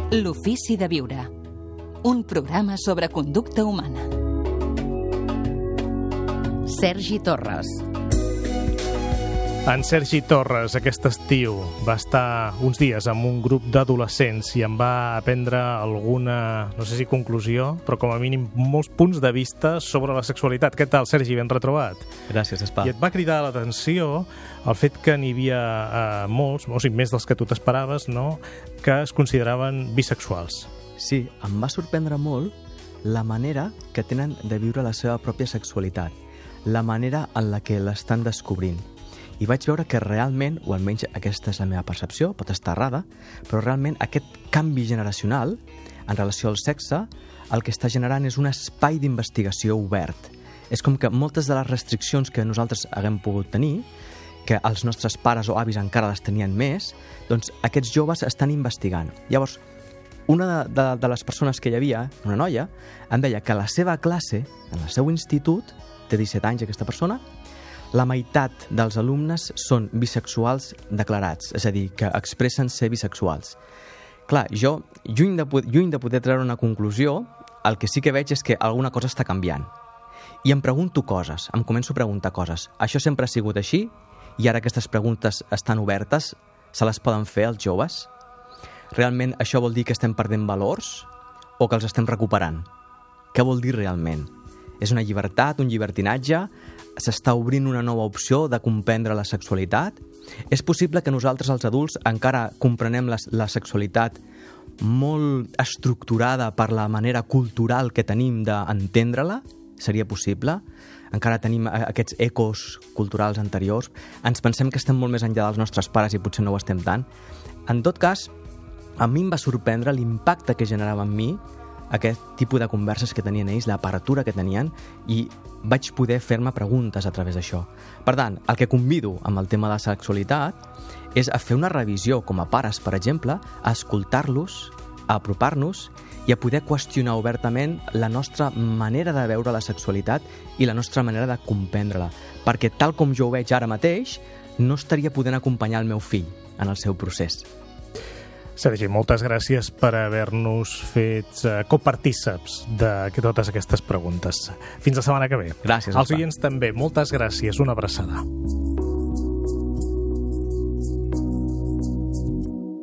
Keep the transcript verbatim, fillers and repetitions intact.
L'ofici de viure. Un programa sobre conducta humana. Sergi Torres. En Sergi Torres aquest estiu va estar uns dies amb un grup d'adolescents i em va aprendre alguna, no sé si conclusió, però com a mínim molts punts de vista sobre la sexualitat. Què tal, Sergi? Ben retrobat. Gràcies, Espa. I et va cridar l'atenció el fet que n'hi havia eh, molts, o sigui, més dels que tu t'esperaves, no?, que es consideraven bisexuals. Sí, em va sorprendre molt la manera que tenen de viure la seva pròpia sexualitat, la manera en la que l'estan descobrint. I vaig veure que realment, o almenys aquesta és la meva percepció, pot estar errada, però realment aquest canvi generacional en relació al sexe el que està generant és un espai d'investigació obert. És com que moltes de les restriccions que nosaltres haguem pogut tenir, que els nostres pares o avis encara les tenien més, doncs aquests joves estan investigant. Llavors, una de, de, de les persones que hi havia, una noia, em deia que a la seva classe, en el seu institut, té disset anys aquesta persona, la meitat dels alumnes són bisexuals declarats, és a dir, que expressen ser bisexuals. Clar, jo, lluny de, lluny de poder treure una conclusió, el que sí que veig és que alguna cosa està canviant. I em pregunto coses, em començo a preguntar coses. Això sempre ha sigut així? I ara aquestes preguntes estan obertes? Se les poden fer els joves? Realment això vol dir que estem perdent valors? O que els estem recuperant? Què vol dir realment? És una llibertat, un llibertinatge? S'està obrint una nova opció de comprendre la sexualitat? És possible que nosaltres, els adults, encara comprenem la, la sexualitat molt estructurada per la manera cultural que tenim d'entendre-la? Seria possible? Encara tenim aquests ecos culturals anteriors? Ens pensem que estem molt més enllà dels nostres pares i potser no ho estem tant? En tot cas, a mi em va sorprendre l'impacte que generava en mi aquest tipus de converses que tenien ells, l'apertura que tenien, i vaig poder fer-me preguntes a través d'això. Per tant, el que convido amb el tema de la sexualitat és a fer una revisió com a pares, per exemple, a escoltar-los, a apropar-nos i a poder qüestionar obertament la nostra manera de veure la sexualitat i la nostra manera de comprendre-la. Perquè tal com jo ho veig ara mateix, no estaria podent acompanyar el meu fill en el seu procés. Sergi, moltes gràcies per haver-nos fet uh, copartíceps de totes aquestes preguntes. Fins la setmana que ve. Gràcies. Als oients també, moltes gràcies. Una abraçada.